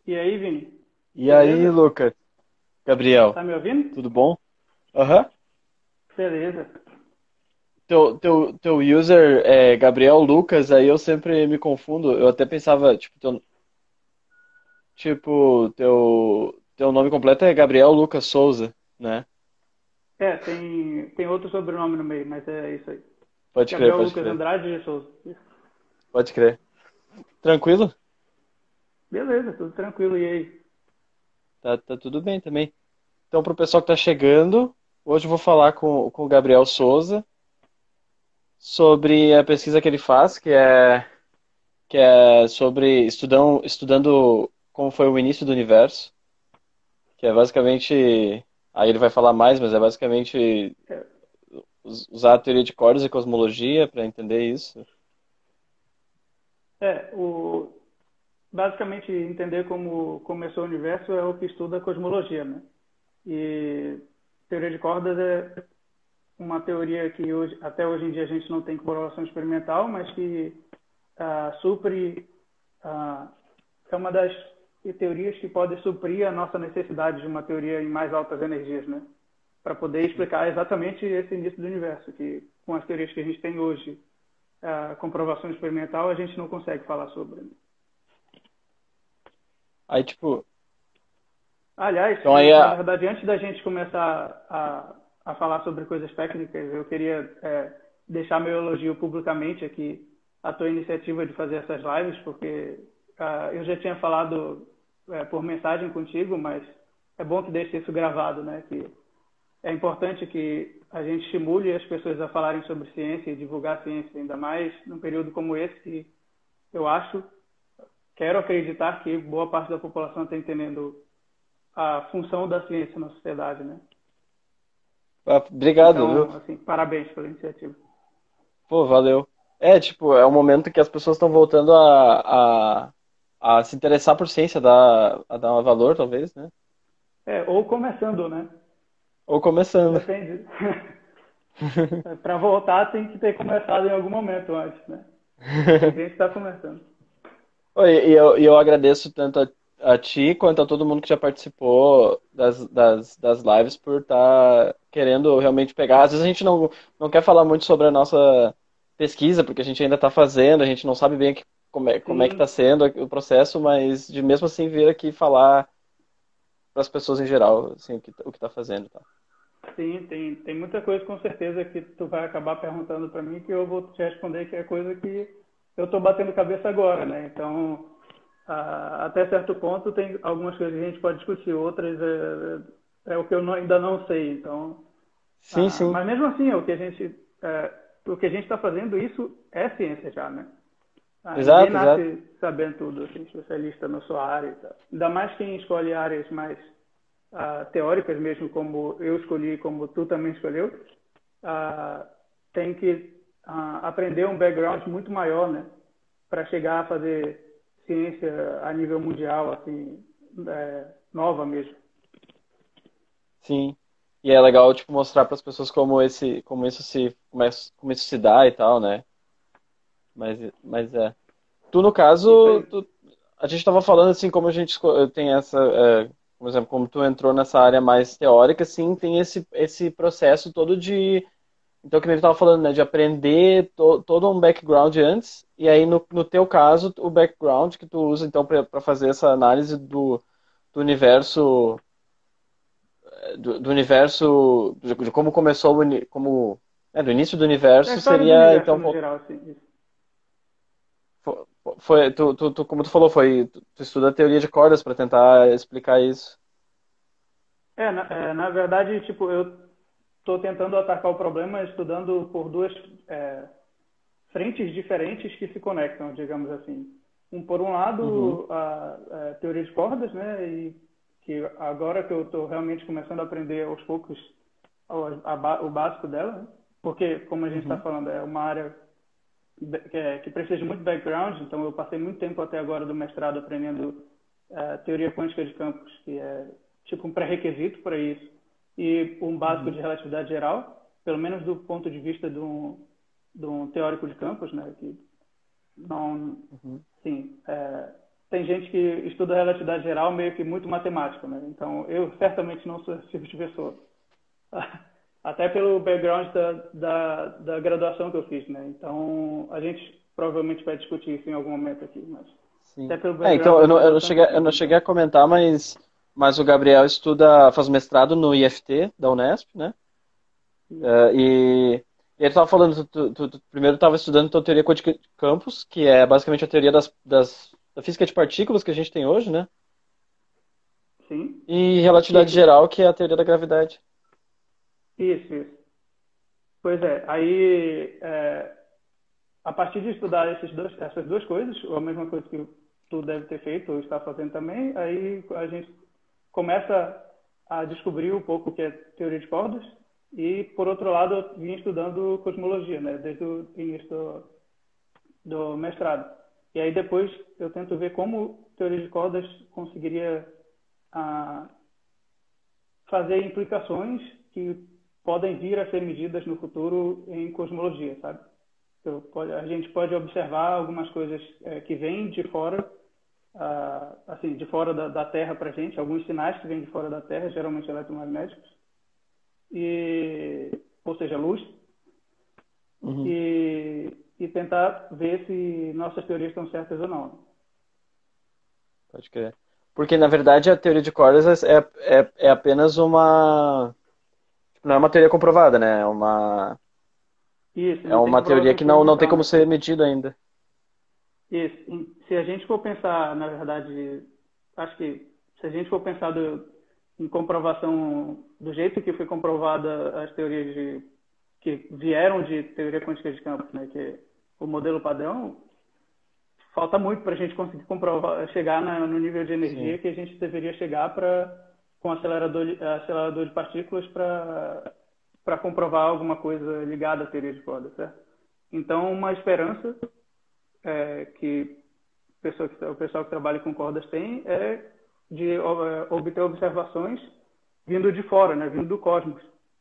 E aí, Vini? E aí, Beleza? Lucas? Gabriel, Tá me ouvindo? tudo bom? Aham. Beleza. Teu user é Gabriel Lucas, aí eu sempre me confundo. Eu até pensava, teu nome completo é Gabriel Lucas Souza, né? É, tem outro sobrenome no meio, mas é isso aí. Pode crer, Gabriel pode Lucas crer, Andrade de Souza. Isso. pode crer. Tranquilo? Beleza, tudo tranquilo. E aí? Tá tudo bem também. Então, pro pessoal que tá chegando, hoje eu vou falar com o Gabriel Souza sobre a pesquisa que ele faz, que é sobre estudando como foi o início do universo. Que é basicamente. Aí ele vai falar mais, mas é basicamente É, usar a teoria de cordas e cosmologia para entender isso. o, basicamente entender como começou o universo é o que estuda a cosmologia, né? E teoria de cordas é uma teoria que hoje, até hoje em dia a gente não tem comprovação experimental, mas que supre, ah, é uma das teorias que pode suprir a nossa necessidade de uma teoria em mais altas energias, né? Para poder explicar exatamente esse início do universo, que com as teorias que a gente tem hoje, a comprovação experimental, a gente não consegue falar sobre. Né? Aí, tipo. Aliás, Então aí na a. verdade, antes da gente começar a falar sobre coisas técnicas, eu queria deixar meu elogio publicamente aqui à tua iniciativa de fazer essas lives, porque eu já tinha falado por mensagem contigo, mas é bom que deixe isso gravado, né? Que é importante que a gente estimule as pessoas a falarem sobre ciência e divulgar a ciência, ainda mais num período como esse, que eu acho, quero acreditar que boa parte da população está entendendo a função da ciência na sociedade, né? Obrigado, viu? Então, assim, parabéns pela iniciativa. Pô, valeu. É, tipo, é um momento que as pessoas estão voltando a se interessar por ciência, a dar valor, talvez, né? Ou começando, né? Ou começando. Depende. Para voltar tem que ter começado em algum momento antes, né? Tem gente que está começando. Oi, e eu agradeço tanto a ti quanto a todo mundo que já participou das lives por estar querendo realmente pegar. Às vezes a gente não quer falar muito sobre a nossa pesquisa, porque a gente ainda está fazendo, a gente não sabe bem como é que está Sim, sendo o processo, mas de mesmo assim vir aqui falar para as pessoas em geral, assim, o que está fazendo, tá? sim, tem muita coisa com certeza que tu vai acabar perguntando para mim que eu vou te responder que é coisa que eu estou batendo cabeça agora, né? Então, até certo ponto tem algumas coisas que a gente pode discutir, outras é o que eu ainda não sei. Então, Sim, sim. mas mesmo assim, o que a gente está fazendo, isso é ciência já, né? Ninguém Exato, exato. nasce sabendo tudo, assim, especialista na sua área e tal. Ainda mais quem escolhe áreas mais teóricas mesmo, como eu escolhi, como tu também escolheu, ah, tem que aprender um background muito maior, né? Para chegar a fazer ciência a nível mundial, assim, nova mesmo. Sim. E é legal, tipo, mostrar para as pessoas como isso se dá e tal, né? Mas é. Tu, no Isso caso, aí. a gente estava falando assim, como a gente tem por exemplo, como tu entrou nessa área mais teórica, assim, tem esse processo todo de, então, que a gente estava falando, né, de aprender todo um background antes, e aí no teu caso, o background que tu usa, então, para fazer essa análise do universo, do universo, de como começou, do início do É a universo, história do seria, universo então, no geral, assim. Isso. como tu falou, tu estuda a teoria de cordas para tentar explicar isso. Na verdade, tipo, eu estou tentando atacar o problema estudando por duas é, frentes diferentes que se conectam, digamos assim. Por um Uhum, lado, a teoria de cordas, né, e que agora que eu estou realmente começando a aprender aos poucos o básico dela, né, porque, como a gente está uhum, falando, é uma área que precisa de muito background, então eu passei muito tempo até agora do mestrado aprendendo teoria quântica de campos, que é tipo um pré-requisito para isso, e um básico uhum, de relatividade geral, pelo menos do ponto de vista de um teórico de campos, né, que não, uhum. sim, tem gente que estuda relatividade geral meio que muito matemática, né? Então, eu certamente não sou esse tipo de pessoa. Até pelo background da graduação que eu fiz, né? Então, a gente provavelmente vai discutir isso em algum momento aqui, mas Sim. até pelo Então, background da graduação que eu eu fiz, não cheguei então. a comentar, mas o Gabriel faz mestrado no IFT da Unesp, né? Isso. E ele estava falando, tu primeiro estava estudando tua teoria quântica de campos, que é basicamente a teoria da física de partículas que a gente tem hoje, né? Sim. E relatividade Que, geral, que é a teoria da gravidade. isso. Pois é, aí, a partir de estudar essas duas coisas, ou a mesma coisa que tu deve ter feito ou está fazendo também, aí a gente começa a descobrir um pouco o que é teoria de cordas e, por outro lado, eu vim estudando cosmologia, né, desde o início do mestrado. E aí depois eu tento ver como teoria de cordas conseguiria ah, fazer implicações que podem vir a ser medidas no futuro em cosmologia, sabe? A gente pode observar algumas coisas que vêm de fora, assim, de fora da Terra para a gente, alguns sinais que vêm de fora da Terra, geralmente eletromagnéticos, ou seja, luz, Uhum, e tentar ver se nossas teorias estão certas ou não. pode crer. Porque, na verdade, a teoria de cordas é apenas uma. Não é uma teoria comprovada, né? Isso, É não tem uma teoria comprovação que por não tem indução, como né? ser medida ainda. Isso. Se a gente for pensar, na verdade, acho que se a gente for pensar em comprovação do jeito que foi comprovada as teorias que vieram de teoria quântica de campos, né, que é o modelo padrão, falta muito para a gente conseguir comprovar, chegar no nível de energia Sim. que a gente deveria chegar com acelerador de partículas para comprovar alguma coisa ligada à teoria de cordas, certo? Então, uma esperança que o pessoal que trabalha com cordas tem é de obter observações vindo de fora, né, vindo do cosmos.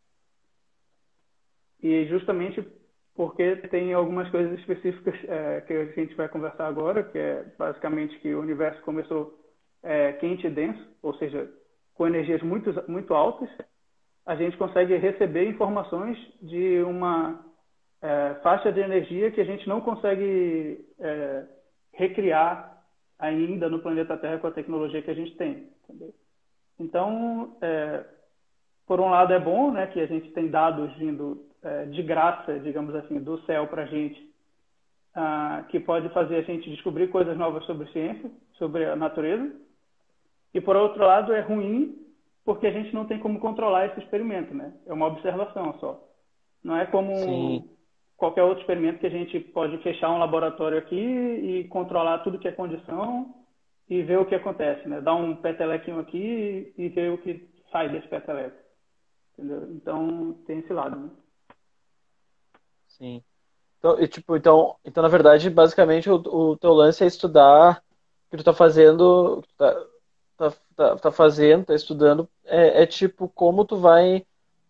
E justamente porque tem algumas coisas específicas que a gente vai conversar agora, que é basicamente que o universo começou quente e denso, ou seja, com energias muito altas, a gente consegue receber informações de uma faixa de energia que a gente não consegue recriar ainda no planeta Terra com a tecnologia que a gente tem. Entendeu? Então, por um lado é bom, né, que a gente tem dados vindo de graça, digamos assim, do céu para a gente, que pode fazer a gente descobrir coisas novas sobre ciência, sobre a natureza. E por outro lado é ruim porque a gente não tem como controlar esse experimento, né? É uma observação só. Não é Sim. como qualquer outro experimento que a gente pode fechar um laboratório aqui e controlar tudo que é condição e ver o que acontece, né? Dar um petelequinho aqui e ver o que sai desse peteleco, entendeu? Então, tem esse lado, né? Sim. Então, então, na verdade, basicamente, o teu lance é estudar o que tu tá fazendo, o que tu tá fazendo, tá estudando, é tipo como tu vai.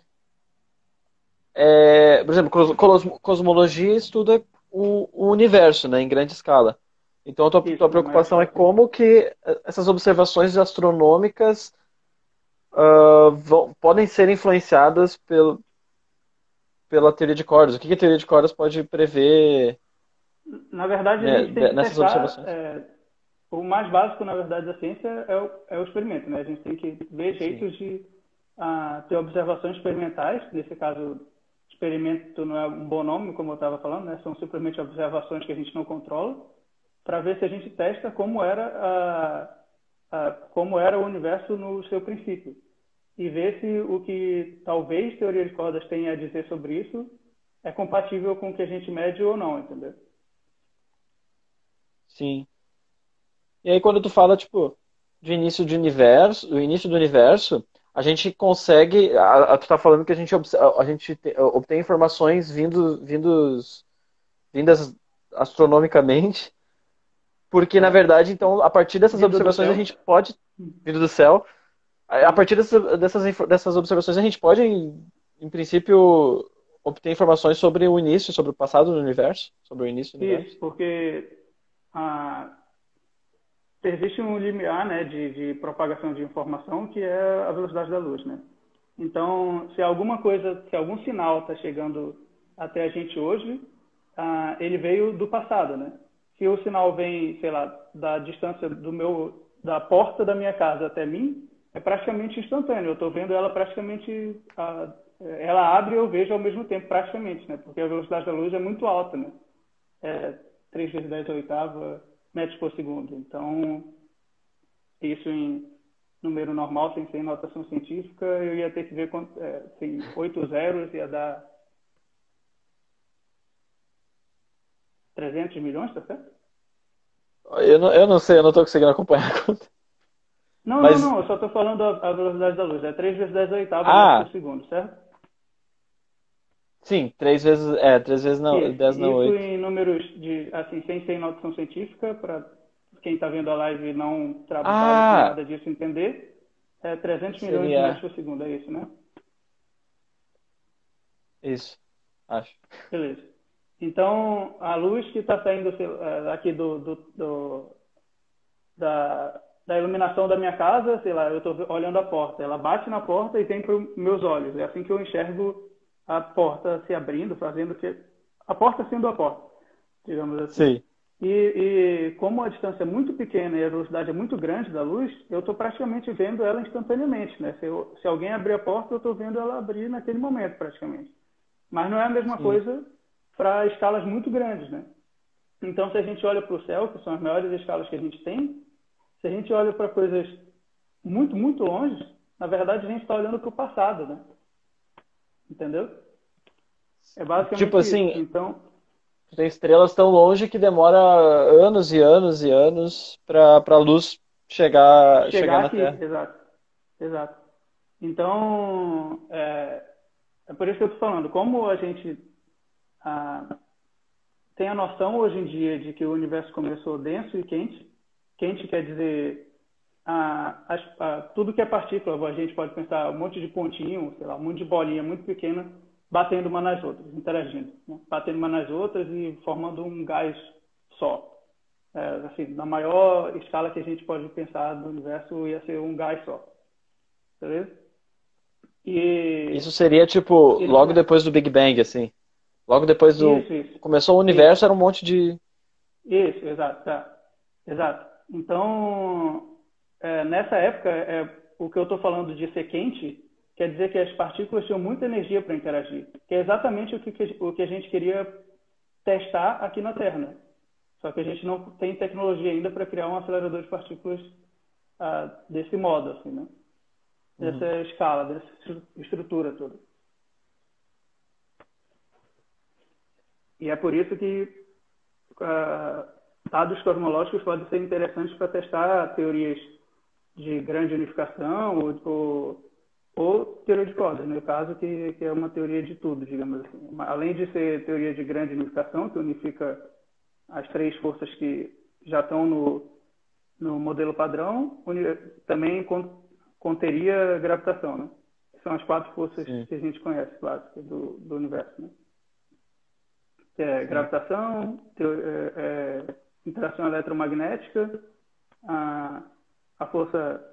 Por exemplo, cosmologia estuda o universo, né, em grande escala. Então, a tua Isso, na maior preocupação é escala. como que essas observações astronômicas podem ser influenciadas pela teoria de cordas. O que a teoria de cordas pode prever, Na verdade, a né, gente tem que nessas testar. observações? O mais básico, na verdade, da ciência é o experimento, né? A gente tem que ver Sim. jeitos de ter observações experimentais. Nesse caso, experimento não é um bom nome, como eu estava falando, né? São simplesmente observações que a gente não controla, para ver se a gente testa como era o universo no seu princípio. E ver se o que talvez teoria de cordas tenha a dizer sobre isso é compatível com o que a gente mede ou não, entendeu? Sim. E aí quando tu fala, tipo, de início de universo, do início do universo, a gente consegue, tu tá falando que a gente obtém informações vindas astronomicamente, porque na É. verdade, então, a partir dessas Vindo do observações a céu. gente pode, vindo do céu, a Isso. partir dessas observações a gente pode, em princípio, obter informações sobre o início, sobre o passado do universo, sobre o início do Isso, universo. porque ah, existe um limiar, né, de propagação de informação que é a velocidade da luz, né? Então, se algum sinal está chegando até a gente hoje, ele veio do passado, né? Se o sinal vem, sei lá, da distância da porta da minha casa até mim, é praticamente instantâneo. Eu estou vendo ela praticamente, ela abre e eu vejo ao mesmo tempo, praticamente, né? Porque a velocidade da luz é muito alta, né? É 3 vezes 10 a oitava metros por segundo. Então, isso em número normal, sem ser notação científica, eu ia ter que ver sem 8 zeros, ia dar 300 milhões, tá certo? Eu não sei, eu não tô conseguindo acompanhar a conta. Não, não, Mas, não, eu só estou falando a velocidade da luz. É 3 vezes 10 a oitava metros ah, por segundo, certo? sim, 10 na Isso 8. em números assim, sem ser notação científica, para quem está vendo a live e não trabalha com Ah, nada disso entender, é 300 milhões de metros seria por segundo, é isso, né? isso, acho. Beleza. Então, a luz que está saindo aqui da iluminação da minha casa, sei lá, eu estou olhando a porta, ela bate na porta e vem para os meus olhos. É assim que eu enxergo a porta se abrindo, fazendo que a porta sendo a porta, digamos assim. Sim. E como a distância é muito pequena e a velocidade é muito grande da luz, eu estou praticamente vendo ela instantaneamente, né? Se alguém abrir a porta, eu estou vendo ela abrir naquele momento, praticamente. Mas não é a mesma Sim. coisa para escalas muito grandes, né? Então, se a gente olha para o céu, que são as maiores escalas que a gente tem, se a gente olha para coisas muito, muito longe, na verdade a gente está olhando para o passado, né? Entendeu? É Tipo basicamente isso. assim, Então, tem estrelas tão longe que demora anos e anos e anos para a luz chegar chegar na aqui, Terra. exato, exato. Então, é por isso que eu estou falando, como a gente tem a noção hoje em dia de que o universo começou denso e quente. Quente quer dizer tudo que é partícula. A gente pode pensar um monte de pontinho, sei lá, um monte de bolinha muito pequena batendo uma nas outras, interagindo, né? Batendo uma nas outras e formando um gás só. Assim, na maior escala que a gente pode pensar do universo, ia ser um gás só. Beleza? Isso E, seria tipo e logo depois do Big Bang, assim. Logo depois do isso, começou o isso. universo era um monte de Isso, exato, tá. Exato. Então, nessa época, o que eu estou falando de ser quente quer dizer que as partículas tinham muita energia para interagir, que é exatamente o que a gente queria testar aqui na Terra, né? Só que a gente não tem tecnologia ainda para criar um acelerador de partículas desse modo, assim, né? Uhum. Dessa escala, dessa estrutura toda. E é por isso que dados cosmológicos podem ser interessantes para testar teorias de grande unificação ou teoria de cordas, no caso, que é uma teoria de tudo, digamos assim. Além de ser teoria de grande unificação, que unifica as três forças que já estão no modelo padrão, também conteria gravitação, né? São as quatro forças Sim, que a gente conhece, básicas do universo, né? Que é sim. gravitação, interação eletromagnética, a, a força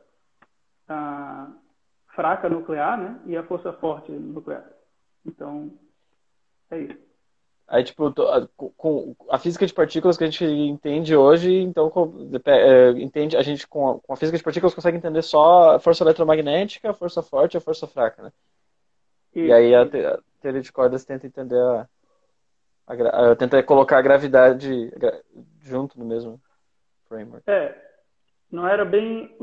fraca nuclear, né? E a força forte nuclear. Então, é isso. Aí, tipo, com a física de partículas que a gente entende hoje, então, entende, a gente com a física de partículas consegue entender só a força eletromagnética, a força forte e a força fraca, né? E aí Isso, isso. a teoria de cordas tenta entender tenta colocar a gravidade junto no mesmo framework. Não era bem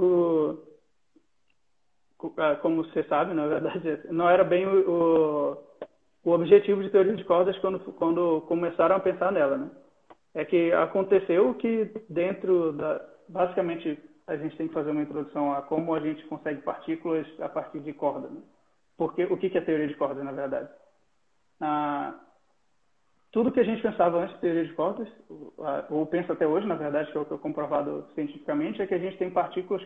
como você sabe, na verdade, não era bem o objetivo de teoria de cordas quando começaram a pensar nela, né? É que aconteceu que basicamente, a gente tem que fazer uma introdução a como a gente consegue partículas a partir de corda, né? Porque o que é teoria de cordas, na verdade? Tudo que a gente pensava antes de teoria de cordas, ou pensa até hoje, na verdade, que é o que é comprovado cientificamente, é que a gente tem partículas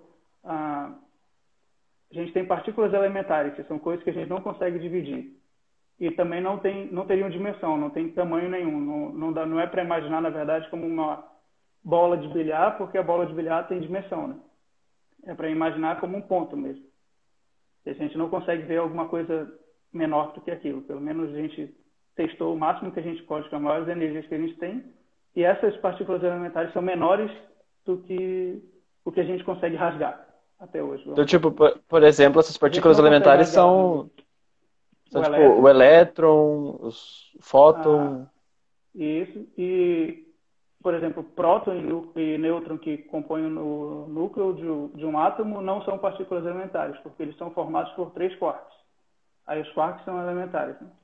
a gente tem partículas elementares, que são coisas que a gente não consegue dividir. E também não teriam dimensão, não tem tamanho nenhum. Não é para imaginar, na verdade, como bola de bilhar, porque a bola de bilhar tem dimensão, né? É para imaginar como um ponto mesmo. E a gente não consegue ver alguma coisa menor do que aquilo. Pelo menos a gente testou o máximo que a gente pode com as maiores energias que a gente tem. E essas partículas elementares são menores do que o que a gente consegue rasgar até hoje. Então, Vamos tipo, dizer assim. por exemplo, essas A gente partículas não consegue elementares rasgar são o tipo o elétron, elétron, os a, fóton. isso, e, por exemplo, próton e nêutron que compõem o núcleo de um átomo não são partículas elementares, porque eles são formados por 3 quarks. Aí os quarks são elementares, né?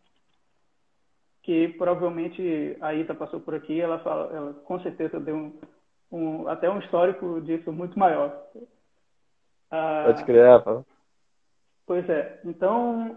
Que provavelmente a Ita passou por aqui, ela com certeza deu até um histórico disso muito maior. Pode Ah, crer, fala. pois é. Então,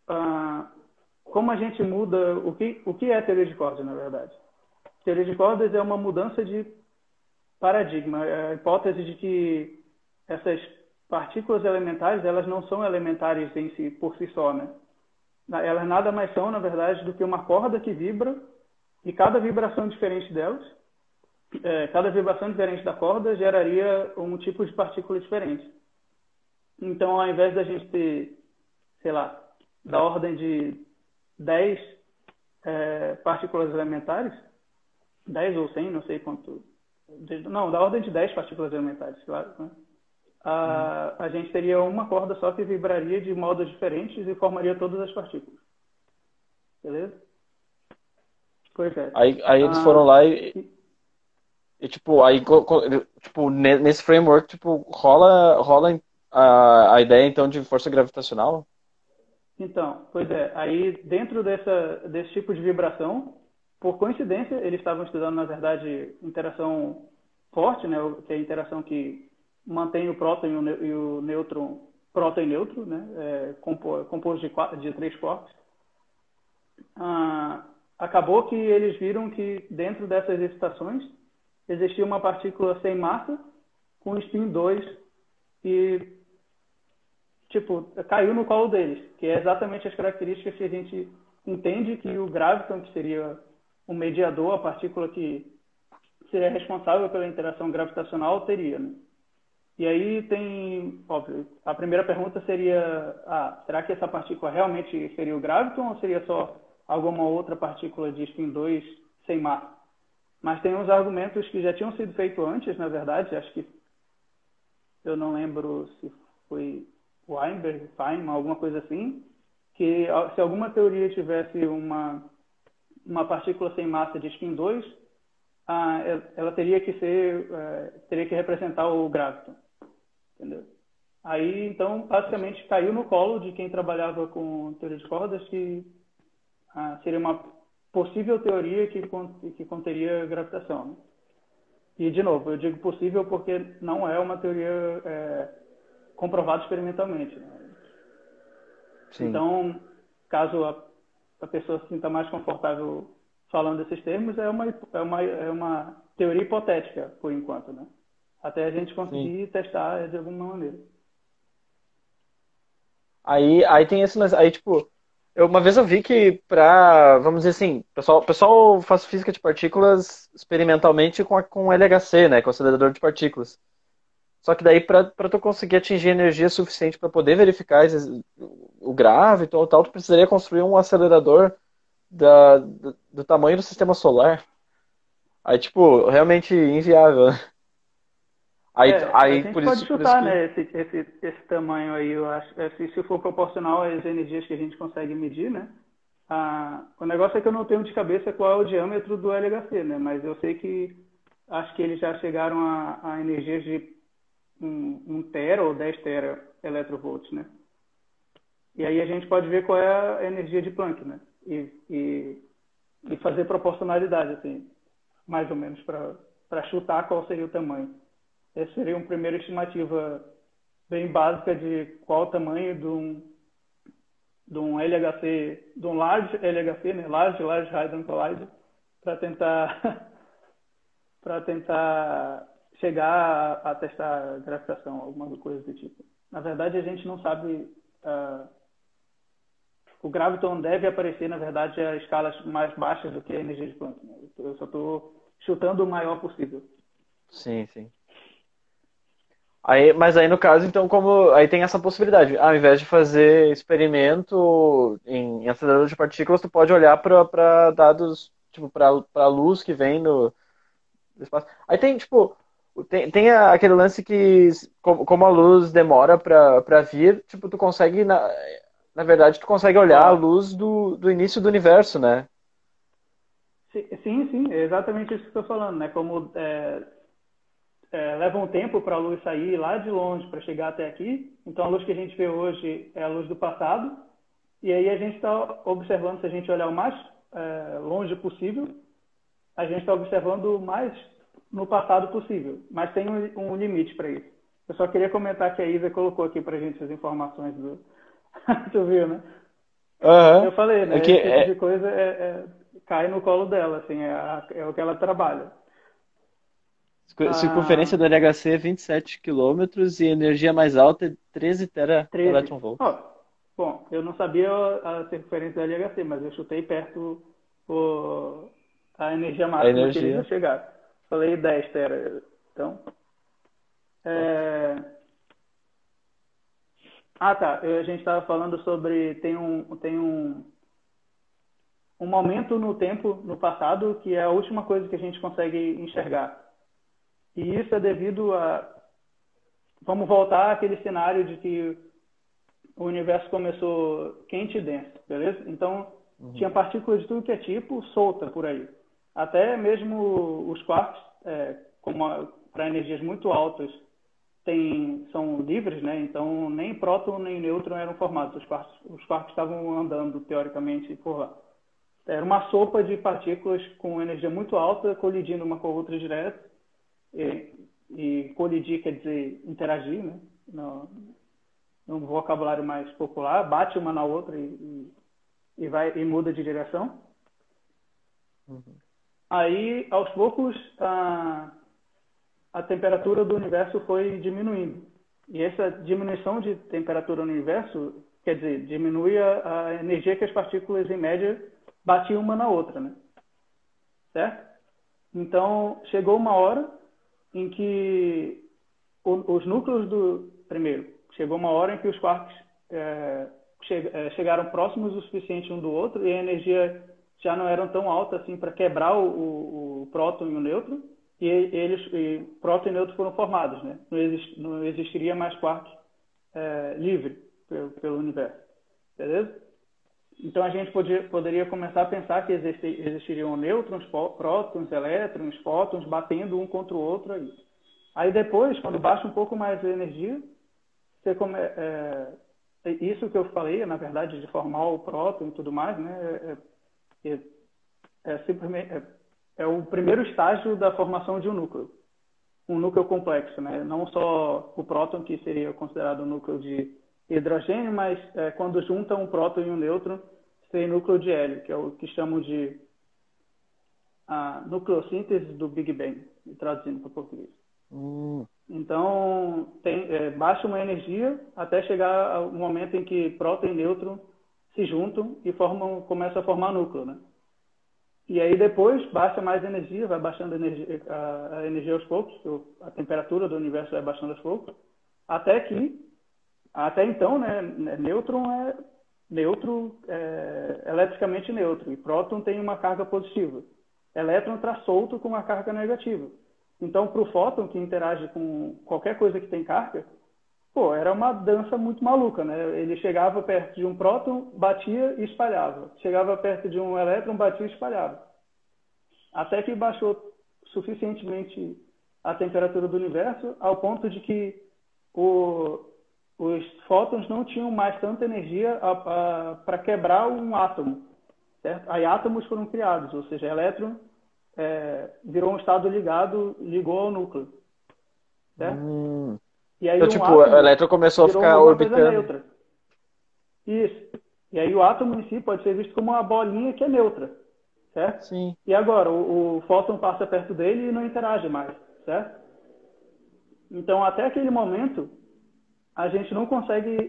como a gente muda... O que é teoria de cordas, na verdade? Teoria de cordas é uma mudança de paradigma. É a hipótese de que essas partículas elementares, elas não são elementares em si, por si só, né? Elas nada mais são, na verdade, do que uma corda que vibra e cada vibração diferente delas, cada vibração diferente da corda geraria um tipo de partícula diferente. Então, ao invés da gente ter, sei lá, da ordem de 10 partículas elementares, 10 ou 100, não sei quanto. Não, da ordem de 10 partículas elementares, claro. Né? A gente teria uma corda só que vibraria de modos diferentes e formaria todas as partículas. Beleza? Pois é. Aí eles foram lá e, tipo, aí, tipo, nesse framework, tipo, rola a ideia, então, de força gravitacional? Então, pois é. Aí, dentro desse tipo de vibração, por coincidência, eles estavam estudando, na verdade, interação forte, né? Que é a interação que mantém o próton e o nêutron, próton e nêutron, né? Composto de 3 quarks. Acabou que eles viram que dentro dessas excitações existia uma partícula sem massa com spin 2 e, tipo, caiu no colo deles, que é exatamente as características que a gente entende que o graviton, que seria o mediador, a partícula que seria responsável pela interação gravitacional, teria, né? E aí tem, óbvio, a primeira pergunta seria, será que essa partícula realmente seria o graviton ou seria só alguma outra partícula de spin 2 sem massa? Mas tem uns argumentos que já tinham sido feitos antes, na verdade, acho que, eu não lembro se foi Weinberg, Feynman, alguma coisa assim, que se alguma teoria tivesse uma partícula sem massa de spin 2, ela teria que representar o graviton, entendeu? Aí, então, basicamente, caiu no colo de quem trabalhava com teoria de cordas que seria uma possível teoria que conteria gravitação, né? E, de novo, eu digo possível porque não é uma teoria comprovada experimentalmente, né? Sim. Então, caso a pessoa se sinta mais confortável falando desses termos, é uma teoria hipotética, por enquanto, né? Até a gente Sim. conseguir testar de alguma maneira. Aí tem esse lance. Aí, tipo, uma vez eu vi que vamos dizer assim, pessoal faz física de partículas experimentalmente com LHC, né, com o acelerador de partículas. Só que daí, para tu conseguir atingir energia suficiente para poder verificar o graviton e tal, tu precisaria construir um acelerador do tamanho do sistema solar. Aí, tipo, realmente inviável, né? A Aí gente pode por isso chutar, que. né, esse tamanho aí, eu acho, se for proporcional às energias que a gente consegue medir, né? O negócio é que eu não tenho de cabeça qual é o diâmetro do LHC, né? Mas eu sei que acho que eles já chegaram a energias de 1 tera ou 10 tera electrovolts, né? E aí a gente pode ver qual é a energia de Planck, né? E fazer proporcionalidade, assim, mais ou menos, para chutar qual seria o tamanho. Essa seria uma primeira estimativa bem básica de qual o tamanho de um LHC, de um Large LHC, né? Large Hadron Collider, para tentar para tentar chegar a testar gravitação, alguma coisa do tipo. Na verdade, a gente não sabe. O graviton deve aparecer, na verdade, a escalas mais baixas do que a energia de Planck, né? Eu só estou chutando o maior possível. Sim, sim. Aí, mas aí no caso, então, como aí tem essa possibilidade, ao invés de fazer experimento em acelerador de partículas, tu pode olhar para dados, tipo, para luz que vem do espaço. Aí tem, tipo, tem aquele lance que, como a luz demora para vir, tipo, tu consegue, na verdade, tu consegue olhar a Ó, luz do início do universo, né? sim, sim, é exatamente isso que eu estou falando, né? Como leva um tempo para a luz sair lá de longe para chegar até aqui. Então a luz que a gente vê hoje é a luz do passado. E aí a gente está observando, se a gente olhar o mais longe possível, a gente está observando o mais no passado possível. Mas tem um limite para isso. Eu só queria comentar que a Isa colocou aqui para a gente as informações do. Tu viu, né? Aham. Eu falei, É né? que Esse tipo de coisa cai no colo dela, assim, é o que ela trabalha. circunferência Ah, do LHC é 27 quilômetros e energia mais alta é 13 tera 13. elétron-volts. Ó, bom, eu não sabia a circunferência da LHC, mas eu chutei perto o, a energia A máxima que eles já energia. chegaram. Falei 10 tera. Então, é... Ah, tá. A gente estava falando sobre... Tem um momento no tempo, no passado, que é a última coisa que a gente consegue enxergar. E isso é devido a... Vamos voltar àquele cenário de que o universo começou quente e denso, beleza? Então, Uhum. tinha partículas de tudo que é tipo solta por aí. Até mesmo os quarks, como para energias muito altas, são livres, né? Então, nem próton nem nêutron eram formados. Os quarks estavam andando, teoricamente, por lá. Era uma sopa de partículas com energia muito alta, colidindo uma com a outra direto. E colidir quer dizer interagir, né? No vocabulário mais popular, bate uma na outra e vai e muda de direção. Uhum. Aí, aos poucos, a temperatura do universo foi diminuindo. E essa diminuição de temperatura no universo, quer dizer, diminui a energia que as partículas, em média, batiam uma na outra, né? Certo? Então, chegou uma hora em que os núcleos do... Primeiro, chegou uma hora em que os quarks chegaram próximos o suficiente um do outro e a energia já não era tão alta assim para quebrar o próton e o nêutron, e próton e nêutron foram formados, né? Não existiria mais quark livre pelo universo, beleza? Então a gente poderia começar a pensar que existiriam nêutrons, prótons, elétrons, fótons batendo um contra o outro aí. Aí depois, quando baixa um pouco mais a energia, isso que eu falei, na verdade, de formar o próton e tudo mais, né, é, simplesmente o primeiro estágio da formação de um núcleo complexo, né? Não só o próton, que seria considerado um núcleo de hidrogênio, mas quando juntam um próton e um nêutron, seria núcleo de hélio, que é o que chamam de a nucleossíntese do Big Bang, traduzindo para o português. Hum. Então, baixa uma energia até chegar ao momento em que próton e nêutron se juntam e começam a formar núcleo, né? E aí depois baixa mais energia, vai baixando a energia aos poucos, a temperatura do universo vai baixando aos poucos, até então, né, nêutron eletricamente neutro, e próton tem uma carga positiva. Elétron está solto com uma carga negativa. Então, para o fóton, que interage com qualquer coisa que tem carga, era uma dança muito maluca, né? Ele chegava perto de um próton, batia e espalhava. Chegava perto de um elétron, batia e espalhava. Até que baixou suficientemente a temperatura do universo, ao ponto de que os fótons não tinham mais tanta energia para quebrar um átomo. Certo? Aí átomos foram criados, ou seja, elétron virou um estado ligou ao núcleo. Certo? Hum. E aí Então, um tipo, o átomo elétron começou a virou ficar alguma coisa orbitando. neutra. Isso. E aí o átomo em si pode ser visto como uma bolinha que é neutra. Certo? Sim. E agora, o fóton passa perto dele e não interage mais. Certo? Então, até aquele momento, a gente não consegue...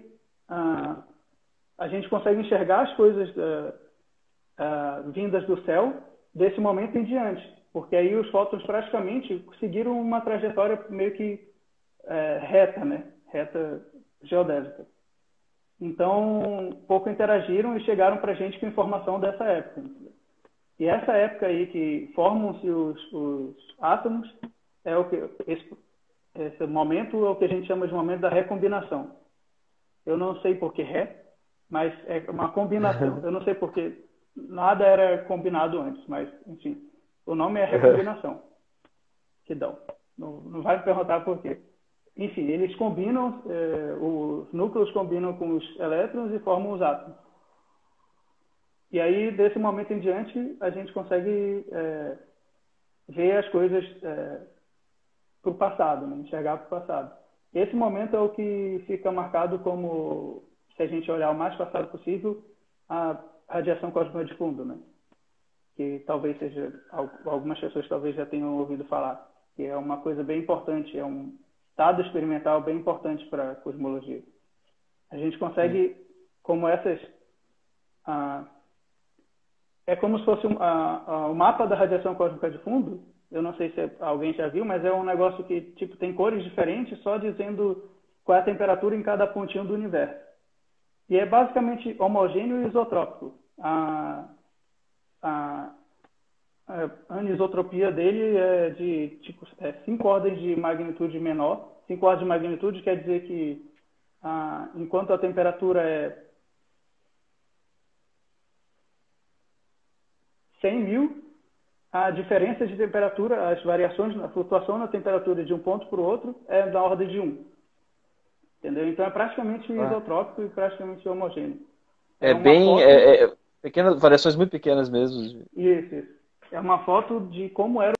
a gente consegue enxergar as coisas vindas do céu desse momento em diante. porque aí os fótons praticamente seguiram uma trajetória meio que reta, né? Reta geodésica. Então, pouco interagiram e chegaram para a gente com informação dessa época. E essa época aí que formam-se os átomos é o que esse momento é o que a gente chama de momento da recombinação. Eu não sei por que mas é uma combinação. Eu não sei porque nada era combinado antes, mas enfim, o nome é recombinação que dão. Não vai me perguntar por quê. Enfim, eles combinam, os núcleos combinam com os elétrons e formam os átomos. E aí, desse momento em diante, a gente consegue ver as coisas para o passado, né? Enxergar para o passado. Esse momento é o que fica marcado como, se a gente olhar o mais passado possível, a radiação cósmica de fundo, né? Que talvez seja, algumas pessoas talvez já tenham ouvido falar, que é uma coisa bem importante, é um dado experimental bem importante para a cosmologia. A gente consegue, como essas... é como se fosse o mapa da radiação cósmica de fundo. Eu não sei se alguém já viu, mas é um negócio que tipo tem cores diferentes, só dizendo qual é a temperatura em cada pontinho do universo. E é basicamente homogêneo e isotrópico. A anisotropia dele é de tipo 5 ordens de magnitude menor. 5 ordens de magnitude quer dizer que enquanto a temperatura é 100.000, a diferença de temperatura, as variações, a flutuação na temperatura de um ponto para o outro é da ordem de 1. Entendeu? Então é praticamente isotrópico e praticamente homogêneo. É bem... pequenas, variações muito pequenas mesmo. Isso. É uma foto de como era.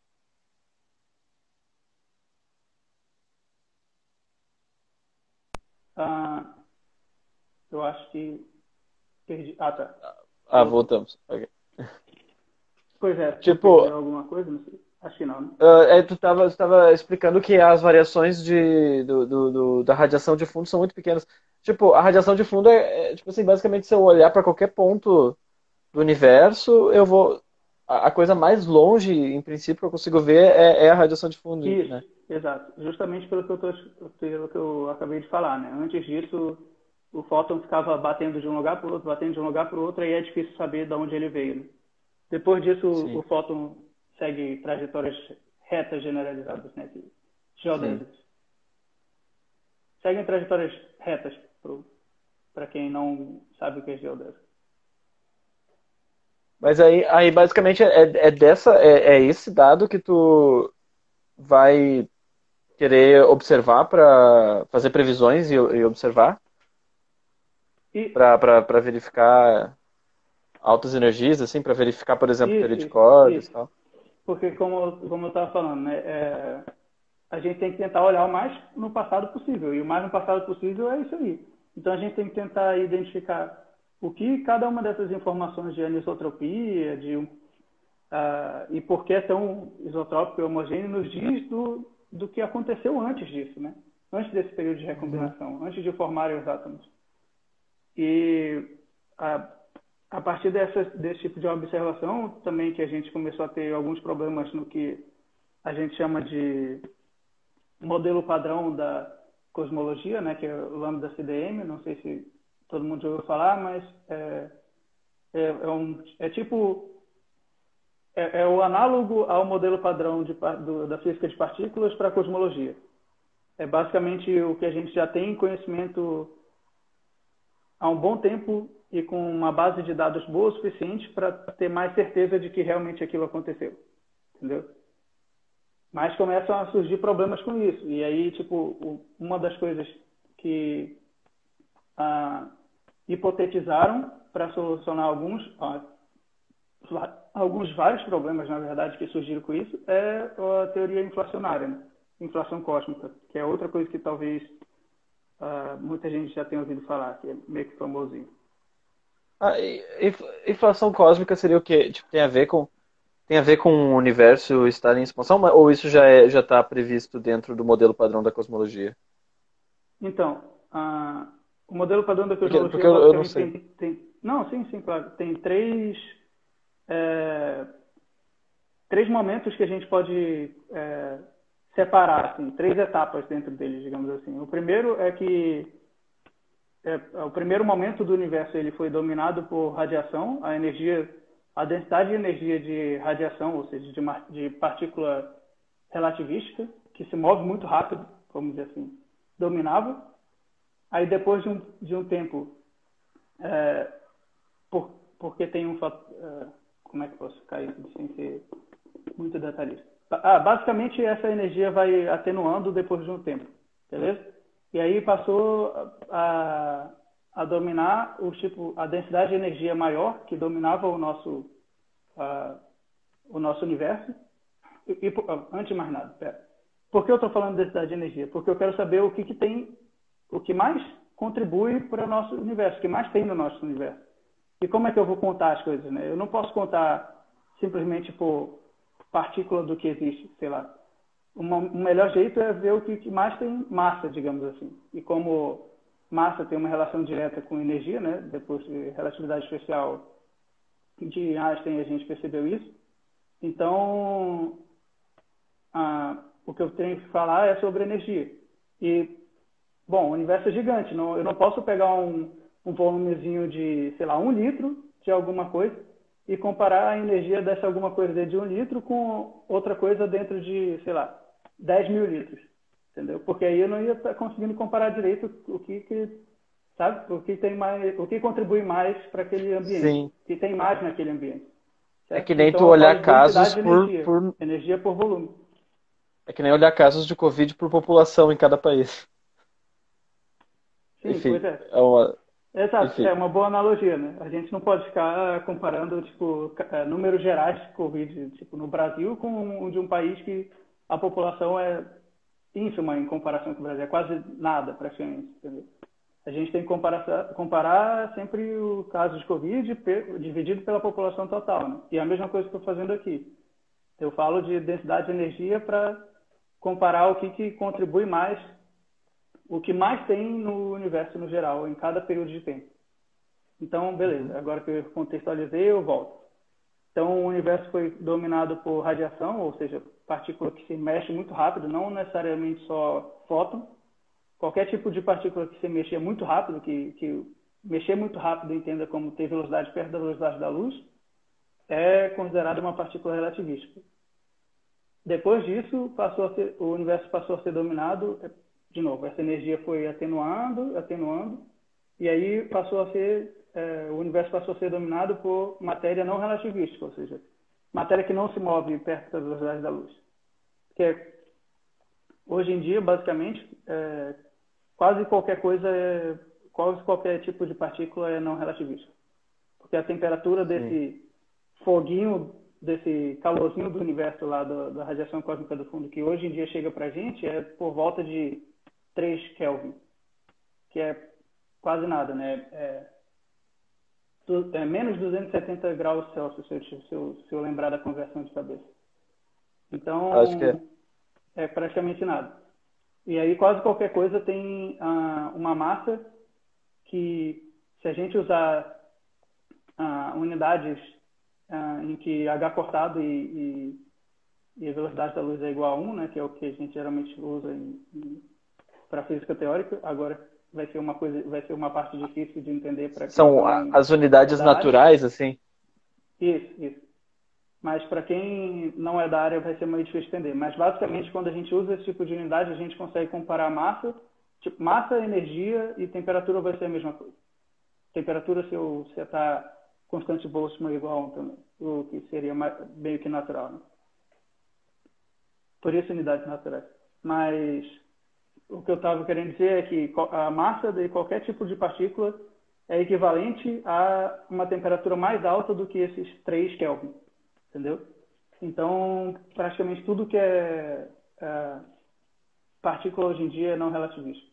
Eu acho que perdi. Tá. Voltamos. Okay. Pois é, tipo, perdeu alguma coisa? Não sei. Acho que não, né? Tu estava explicando que as variações da radiação de fundo são muito pequenas. Tipo, a radiação de fundo tipo assim, basicamente se eu olhar para qualquer ponto do universo, eu vou... A coisa mais longe, em princípio, que eu consigo ver é a radiação de fundo. Isso, né? Exato. Justamente pelo que eu acabei de falar, né? Antes disso, o fóton ficava batendo de um lugar para o outro, batendo de um lugar para o outro, e é difícil saber de onde ele veio. Né? Depois disso, o fóton segue trajetórias retas generalizadas, né? Geodésicas. Seguem trajetórias retas, para quem não sabe o que é geodésica. Mas aí basicamente é esse dado que tu vai querer observar para fazer previsões e observar? Para verificar altas energias, assim, para verificar, por exemplo, teoria de cordas e tal? Porque, como eu estava falando, né, a gente tem que tentar olhar o mais no passado possível. E o mais no passado possível é isso aí. Então, a gente tem que tentar identificar o que cada uma dessas informações de anisotropia, e por que é tão isotrópico e homogêneo, nos diz do que aconteceu antes disso, né? Antes desse período de recombinação, antes de formarem os átomos. E a partir desse tipo de observação, também que a gente começou a ter alguns problemas no que a gente chama de modelo padrão da cosmologia, né, que é o lambda CDM, não sei se todo mundo já ouviu falar, mas é o análogo ao modelo padrão da física de partículas para a cosmologia. É basicamente o que a gente já tem conhecimento há um bom tempo e com uma base de dados boa o suficiente para ter mais certeza de que realmente aquilo aconteceu. Entendeu? Mas começam a surgir problemas com isso. E aí, tipo, uma das coisas que hipotetizaram para solucionar vários problemas, na verdade, que surgiram com isso, é a teoria inflacionária, né? Inflação cósmica, que é outra coisa que talvez muita gente já tenha ouvido falar, que é meio que famosinho. Inflação cósmica seria o quê? Tipo, tem a ver com o universo estar em expansão, ou isso já está previsto dentro do modelo padrão da cosmologia? Então, o modelo padrão da cosmologia porque eu não sei. Não, sim, claro. Tem três três momentos que a gente pode separar, assim, três etapas dentro deles, digamos assim. O primeiro é que o primeiro momento do universo ele foi dominado por radiação, a densidade de energia de radiação, ou seja, de partícula relativística, que se move muito rápido, vamos dizer assim, dominava. Aí depois de um tempo, porque tem um fator, como é que eu posso ficar isso sem ser muito detalhista? Basicamente essa energia vai atenuando depois de um tempo, beleza? E aí passou a dominar a densidade de energia maior, que dominava o nosso universo. Antes de mais nada, por que eu estou falando de densidade de energia? Porque eu quero saber o que mais contribui para o nosso universo, o que mais tem no nosso universo. E como é que eu vou contar as coisas, né? Eu não posso contar simplesmente por partícula do que existe, sei lá. O melhor jeito é ver o que mais tem massa, digamos assim. E como massa tem uma relação direta com energia, né? Depois de relatividade especial de Einstein, a gente percebeu isso. Então, o que eu tenho que falar é sobre energia. E, bom, o universo é gigante. Eu não posso pegar um volumezinho de, sei lá, 1 litro de alguma coisa e comparar a energia dessa alguma coisa dentro de 1 litro com outra coisa dentro de, sei lá, 10 mil litros. Entendeu? Porque aí eu não ia estar conseguindo comparar direito sabe? O que contribui mais para aquele ambiente. Sim. O que tem mais naquele ambiente. É Certo? que nem Então, tu eu falo olhar de casos densidade de energia por volume. É que nem olhar casos de Covid por população em cada país. Sim, Enfim, pois é. é Exato, enfim, é uma boa analogia, né? A gente não pode ficar comparando, tipo, números gerais de Covid, tipo, no Brasil com o de um país que a população é ínfima em comparação com o Brasil, é quase nada, praticamente, entendeu? A gente tem que comparar sempre o caso de Covid dividido pela população total, né? E é a mesma coisa que eu estou fazendo aqui. Eu falo de densidade de energia para comparar o que contribui mais, o que mais tem no universo no geral, em cada período de tempo. Então, beleza. Agora que eu contextualizei, eu volto. Então, o universo foi dominado por radiação, ou seja, partícula que se mexe muito rápido, não necessariamente só fóton. Qualquer tipo de partícula que se mexer muito rápido, que mexer muito rápido, entenda como ter velocidade perto da velocidade da luz, é considerada uma partícula relativística. Depois disso, o universo passou a ser dominado, de novo, essa energia foi atenuando, e aí o universo passou a ser dominado por matéria não relativística, ou seja, matéria que não se move perto da velocidade da luz. Hoje em dia, basicamente, quase qualquer tipo de partícula é não relativista. Porque a temperatura desse foguinho, desse calorzinho do universo lá da radiação cósmica do fundo, que hoje em dia chega para a gente, é por volta de 3 Kelvin, que é quase nada, né? É menos 270 graus Celsius, se eu lembrar da conversão de cabeça. acho que Então, é praticamente nada. E aí quase qualquer coisa tem uma massa que, se a gente usar unidades em que H cortado e a velocidade da luz é igual a 1, né, que é o que a gente geralmente usa para física teórica, agora vai ser uma parte difícil de entender para quem são não as é unidades da área. naturais, assim. Isso. Mas para quem não é da área vai ser meio difícil de entender. Mas basicamente, quando a gente usa esse tipo de unidade, a gente consegue comparar massa, energia e temperatura vai ser a mesma coisa. Temperatura, se você está constante Boltzmann igual a 1 também, o que seria meio que natural, né? Por isso unidades naturais. Mas o que eu estava querendo dizer é que a massa de qualquer tipo de partícula é equivalente a uma temperatura mais alta do que esses 3 Kelvin. Entendeu? Então, praticamente tudo que é partícula hoje em dia é não relativista.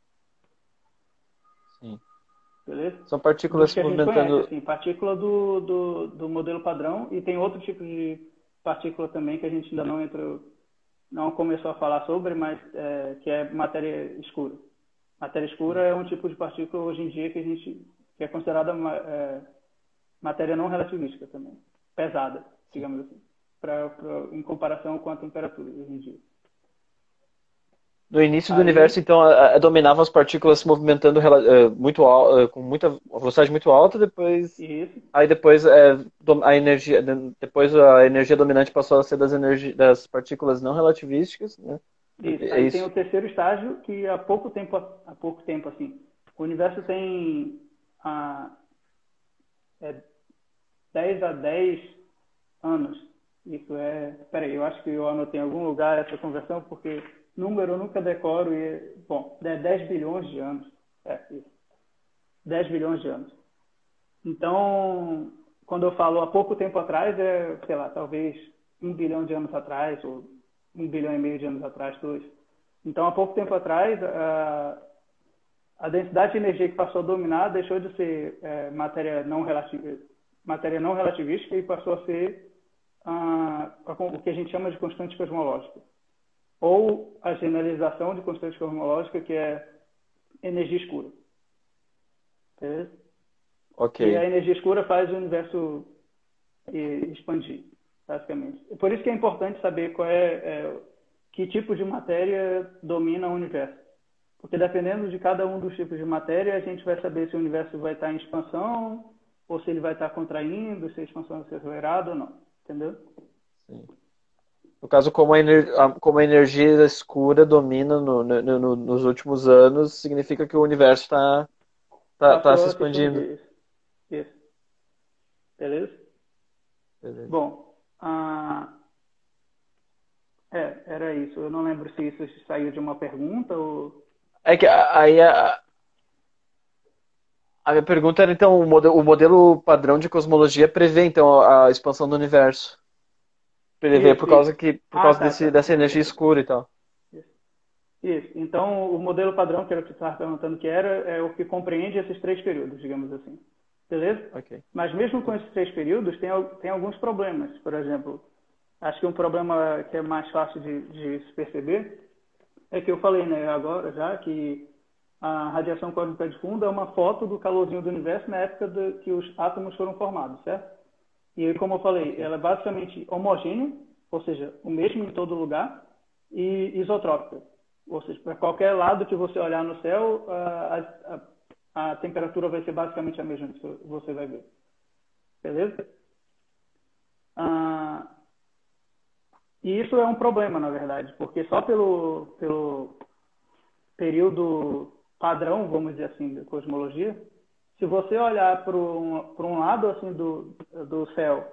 Sim. Beleza? São partículas Dos se que a gente conhece, movimentando. assim, partícula do modelo padrão, e tem outro tipo de partícula também que a gente ainda não começou a falar sobre, mas que é matéria escura. Matéria escura é um tipo de partícula hoje em dia que é considerada matéria não relativística também. Pesada, digamos assim. em comparação com a temperatura hoje em dia. No início do Aí, universo, então, dominavam as partículas se movimentando com muita velocidade muito alta, isso, depois a energia, depois a energia dominante passou a ser das partículas não relativísticas, né? isso. É Aí tem o isso. terceiro estágio que há pouco tempo assim, o universo tem ah, é 10 a 10 anos. Isso é. Peraí, eu acho que eu anotei em algum lugar essa conversão, porque número eu nunca decoro e. Bom, é 10 bilhões de anos. É, isso. 10 bilhões de anos. Então, quando eu falo há pouco tempo atrás, sei lá, talvez 1 bilhão de anos atrás, ou 1,5 bilhão de anos atrás, dois. Então, há pouco tempo atrás, a densidade de energia que passou a dominar deixou de ser matéria não relativística e passou a ser o que a gente chama de constante cosmológica. Ou a generalização de constante cosmológica, que é energia escura. Beleza? Ok. E a energia escura faz o universo expandir, basicamente. Por isso que é importante saber que tipo de matéria domina o universo. Porque dependendo de cada um dos tipos de matéria, a gente vai saber se o universo vai estar em expansão, ou se ele vai estar contraindo, se a expansão vai ser acelerada ou não. Entendeu? Sim. No caso, como a energia escura domina nos últimos anos, significa que o universo está se Passou a se expandindo. expandir. Isso. Beleza? Beleza. Bom, era isso. Eu não lembro se isso saiu de uma pergunta ou... É que aí a minha pergunta era, então, o modelo padrão de cosmologia prevê, então, a expansão do universo. Prevê Isso, isso. por causa Tá. dessa energia escura e tal. Isso. Isso. Então, o modelo padrão, que era o que você estava perguntando que era, é o que compreende esses três períodos, digamos assim. Beleza? Ok. Mas mesmo com esses três períodos, tem alguns problemas. Por exemplo, acho que um problema que é mais fácil de se perceber é que eu falei, né, agora já, que a radiação cósmica de fundo é uma foto do calorzinho do universo na época que os átomos foram formados, certo? E aí, como eu falei, ela é basicamente homogênea, ou seja, o mesmo em todo lugar, e isotrópica. Ou seja, para qualquer lado que você olhar no céu, a temperatura vai ser basicamente a mesma que você vai ver. Beleza? E isso é um problema, na verdade, porque só pelo período padrão, vamos dizer assim, da cosmologia, se você olhar para um lado assim do céu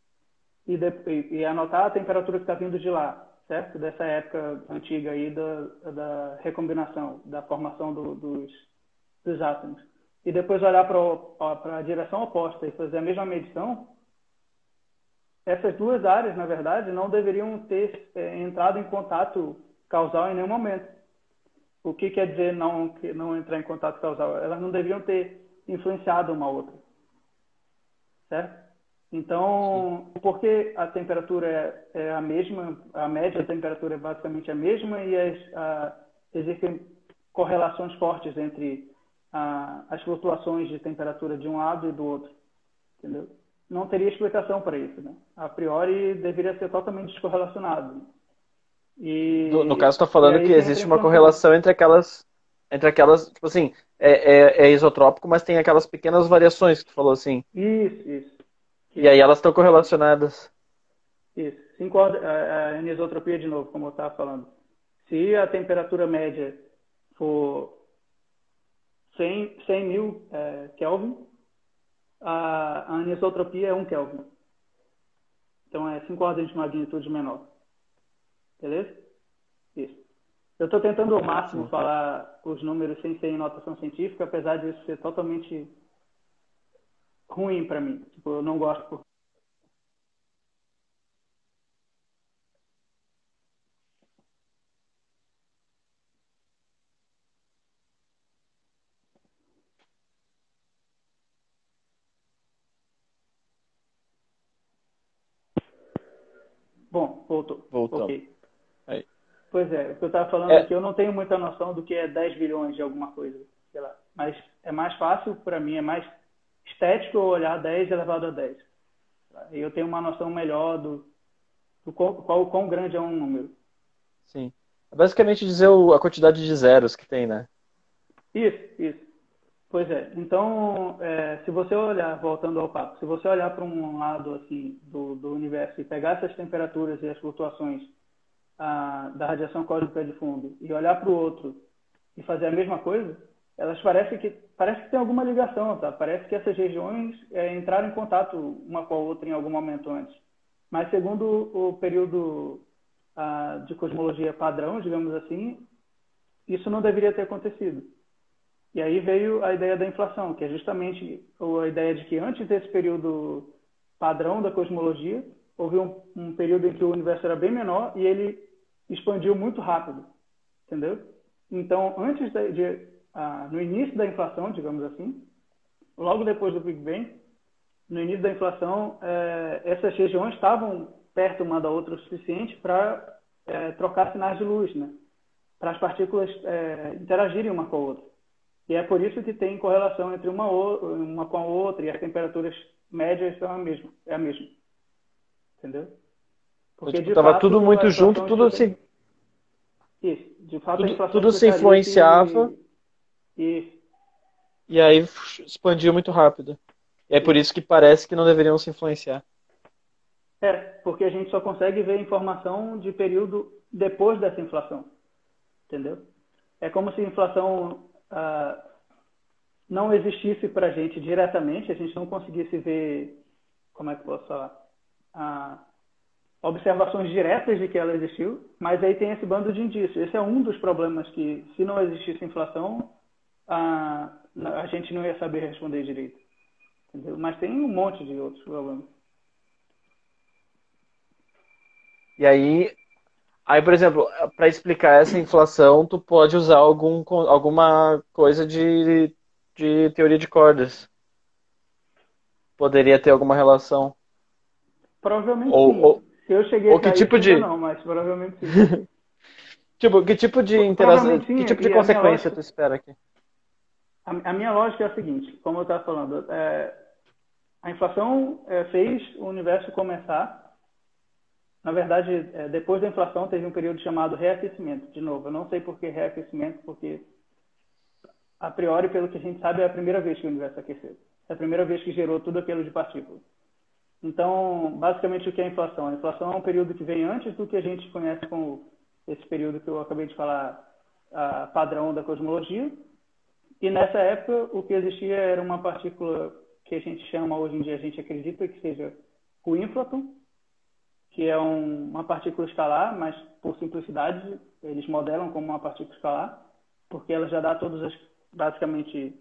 e anotar a temperatura que está vindo de lá, certo? Dessa época antiga aí da recombinação, da formação dos átomos. E depois olhar para a direção oposta e fazer a mesma medição, essas duas áreas, na verdade, não deveriam ter entrado em contato causal em nenhum momento. O que quer dizer não entrar em contato causal? Elas não deveriam ter influenciado uma outra, certo? Então, porque a temperatura é a mesma, a média da temperatura é basicamente a mesma e existem correlações fortes entre as flutuações de temperatura de um lado e do outro, entendeu? Não teria explicação para isso, né? A priori deveria ser totalmente descorrelacionado. No caso, está E falando que aí que entra existe em uma conflito. correlação entre aquelas, tipo assim, é isotrópico, mas tem aquelas pequenas variações que tu falou assim. Isso. E aí Isso. elas estão correlacionadas. Isso. A anisotropia, de novo, como eu estava falando. Se a temperatura média for 100 mil Kelvin, a anisotropia é 1 Kelvin. Então, é 5 ordens de magnitude menor. Beleza? Isso. Eu estou tentando ao máximo Sim. falar os números sem ser em notação científica, apesar disso ser totalmente ruim para mim. Tipo, eu não gosto. Bom, voltou. Voltamos. Ok. Aí. Pois é, o que eu estava falando É, aqui, eu não tenho muita noção do que é 10 bilhões de alguma coisa, sei lá. Mas é mais fácil para mim, é mais estético eu olhar 10 elevado a 10. E eu tenho uma noção melhor o quão grande é um número. Sim. É basicamente dizer a quantidade de zeros que tem, né? Isso. Pois é. Então, se você olhar, voltando ao papo, se você olhar para um lado assim do universo e pegar essas temperaturas e as flutuações da radiação cósmica de fundo e olhar para o outro e fazer a mesma coisa, elas parece que tem alguma ligação, tá? Parece que essas regiões entraram em contato uma com a outra em algum momento antes. Mas segundo o período de cosmologia padrão, digamos assim, isso não deveria ter acontecido. E aí veio a ideia da inflação, que é justamente a ideia de que antes desse período padrão da cosmologia, houve um período em que o universo era bem menor e ele expandiu muito rápido, entendeu? Então, no início da inflação, digamos assim, logo depois do Big Bang, no início da inflação, essas regiões estavam perto uma da outra o suficiente para trocar sinais de luz, né? Para as partículas interagirem uma com a outra. E é por isso que tem correlação entre uma com a outra e as temperaturas médias são é a mesma. Entendeu? Porque, Tipo, de tava fato, tudo a muito junto, inflação tudo se, Isso. De fato, a inflação tudo se explicaria influenciava isso. e aí expandia muito rápido. E é por Isso. isso que parece que não deveriam se influenciar. Porque a gente só consegue ver informação de período depois dessa inflação. Entendeu? É como se a inflação não existisse para a gente diretamente, a gente não conseguisse ver, como é que eu posso falar? Observações diretas de que ela existiu, mas aí tem esse bando de indícios. Esse é um dos problemas que, se não existisse inflação, a gente não ia saber responder direito. Entendeu? Mas tem um monte de outros problemas. E aí, por exemplo, para explicar essa inflação, tu pode usar alguma coisa de teoria de cordas. Poderia ter alguma relação. Provavelmente Ou, sim. ou, Se eu cheguei ou que a isso tipo ainda de. não, mas provavelmente sim. Tipo, que tipo de interação, Provavelmente sim, que tipo de e a minha consequência lógica, tu espera aqui? a minha lógica é a seguinte, como eu estava falando, a inflação fez o universo começar. Na verdade, depois da inflação teve um período chamado reaquecimento. De novo, eu não sei por que reaquecimento, porque a priori, pelo que a gente sabe, é a primeira vez que o universo aqueceu. É a primeira vez que gerou tudo aquilo de partículas. Então, basicamente, o que é a inflação? A inflação é um período que vem antes do que a gente conhece como esse período que eu acabei de falar, padrão da cosmologia. E nessa época, o que existia era uma partícula que a gente chama, hoje em dia, a gente acredita que seja o ínflaton, que é uma partícula escalar, mas por simplicidade eles modelam como uma partícula escalar, porque ela já dá basicamente,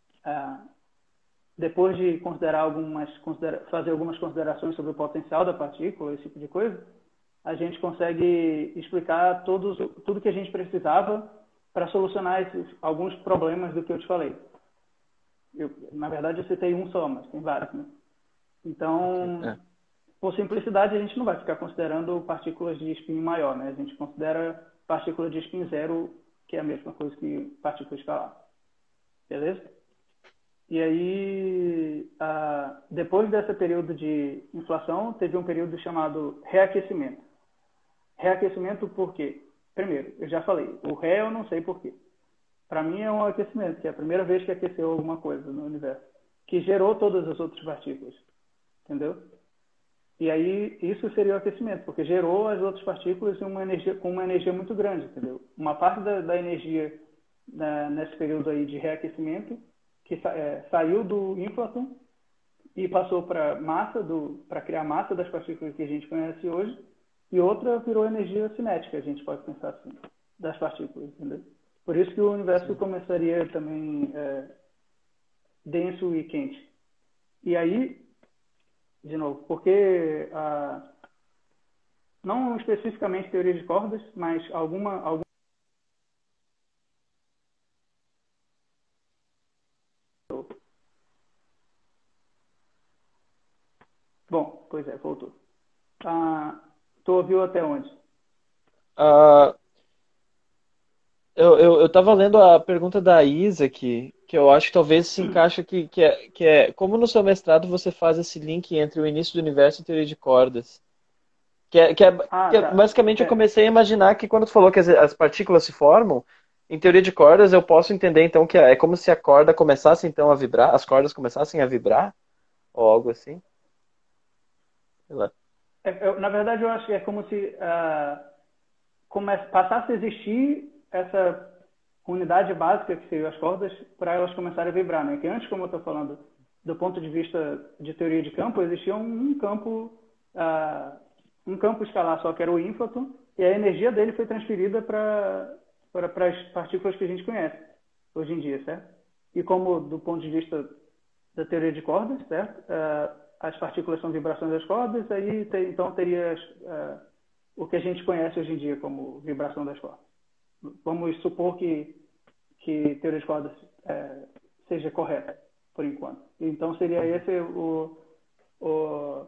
depois de fazer algumas considerações sobre o potencial da partícula, esse tipo de coisa, a gente consegue explicar tudo que a gente precisava para solucionar alguns problemas do que eu te falei. Na verdade, eu citei um só, mas tem vários, né? Então, por simplicidade, a gente não vai ficar considerando partículas de spin maior, né? A gente considera partícula de spin zero, que é a mesma coisa que partícula escalar. Beleza? E aí, depois desse período de inflação, teve um período chamado reaquecimento. Reaquecimento por quê? Primeiro, eu já falei, o ré eu não sei por quê. Para mim é um aquecimento, que é a primeira vez que aqueceu alguma coisa no universo, que gerou todas as outras partículas. Entendeu? E aí, isso seria o aquecimento, porque gerou as outras partículas com uma energia muito grande, entendeu? Uma parte da energia nesse período aí de reaquecimento, que saiu do ínflaton e passou para criar massa das partículas que a gente conhece hoje, e outra virou energia cinética, a gente pode pensar assim, das partículas, entendeu? Por isso que o universo começaria também denso e quente. E aí, de novo, porque não especificamente teoria de cordas, mas algum Bom, pois é, voltou. Tu ouviu até onde? Ah, eu tava lendo a pergunta da Isa aqui, que eu acho que talvez se encaixa que é como no seu mestrado você faz esse link entre o início do universo e teoria de cordas. Tá. Basicamente eu comecei a imaginar que quando tu falou que as partículas se formam, em teoria de cordas eu posso entender então que é como se a corda começasse então a vibrar, as cordas começassem a vibrar, ou algo assim. Sei lá. Na verdade, eu acho que é como se passasse a existir essa unidade básica que seriam as cordas para elas começarem a vibrar, né? Que antes, como eu estou falando, do ponto de vista de teoria de campo, existia um campo escalar só que era o ínflaton e a energia dele foi transferida para as partículas que a gente conhece hoje em dia, certo? E como do ponto de vista da teoria de cordas, certo? As partículas são vibrações das cordas, aí então teria o que a gente conhece hoje em dia como vibração das cordas. Vamos supor que teoria de cordas seja correta, por enquanto. Então seria esse o,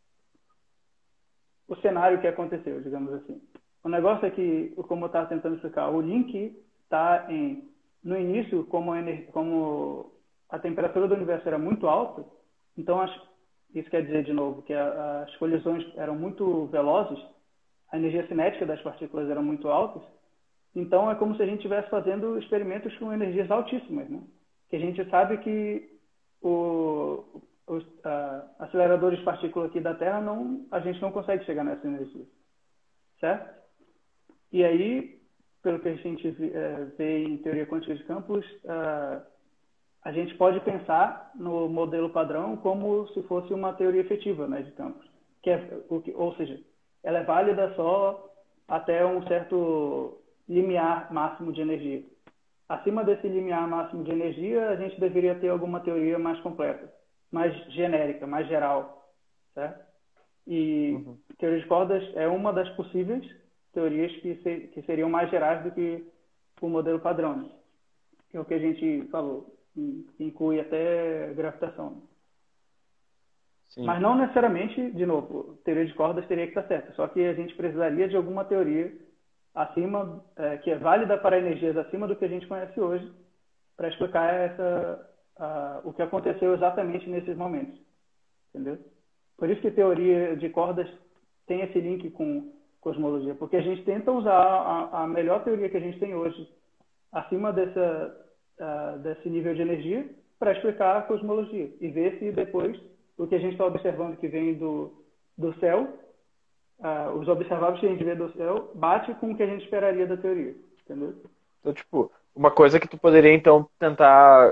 o cenário que aconteceu, digamos assim. O negócio é que, como eu estava tentando explicar, o link está no início, como a temperatura do universo era muito alta, então isso quer dizer, de novo, que as colisões eram muito velozes, a energia cinética das partículas era muito alta, então é como se a gente estivesse fazendo experimentos com energias altíssimas, né? Que a gente sabe que os aceleradores de partículas aqui da Terra, a gente não consegue chegar nessa energia, certo? E aí, pelo que a gente vê em teoria quântica de campos, a gente pode pensar no modelo padrão como se fosse uma teoria efetiva, né, de campos. Ou seja, ela é válida só até um certo limiar máximo de energia. Acima desse limiar máximo de energia, a gente deveria ter alguma teoria mais completa, mais genérica, mais geral, certo? E Uhum. teoria de cordas é uma das possíveis teorias que seriam mais gerais do que o modelo padrão, né? Que é o que a gente falou, que inclui até gravitação. Sim. Mas não necessariamente, de novo, teoria de cordas teria que estar certa, só que a gente precisaria de alguma teoria acima, que é válida para energias acima do que a gente conhece hoje, para explicar o que aconteceu exatamente nesses momentos, entendeu? Por isso que teoria de cordas tem esse link com cosmologia, porque a gente tenta usar a melhor teoria que a gente tem hoje, acima desse nível de energia, para explicar a cosmologia e ver se depois o que a gente está observando que vem do céu, os observáveis que a gente vê do céu, bate com o que a gente esperaria da teoria, entendeu? Então, tipo, uma coisa que tu poderia então tentar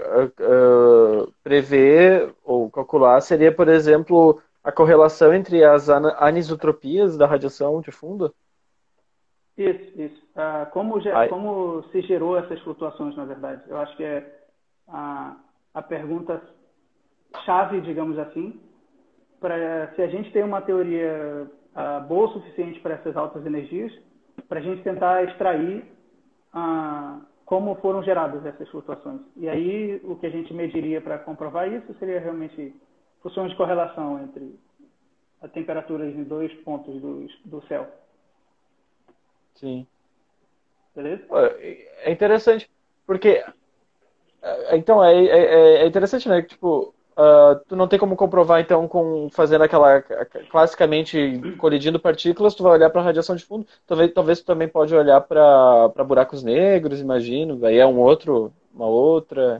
prever ou calcular seria, por exemplo, a correlação entre as anisotropias da radiação de fundo. Isso. Ai, Como se gerou essas flutuações, na verdade? Eu acho que é a pergunta chave, digamos assim, para se a gente tem uma teoria boa o suficiente para essas altas energias, para a gente tentar extrair como foram geradas essas flutuações. E aí o que a gente mediria para comprovar isso seria realmente funções de correlação entre a temperatura em dois pontos do céu. sim. Beleza? Pô, é interessante, porque então é interessante, né? Que, tipo, tu não tem como comprovar então com fazendo aquela classicamente colidindo partículas, tu vai olhar para radiação de fundo. Talvez tu também pode olhar para buracos negros, imagino. Aí é uma outra.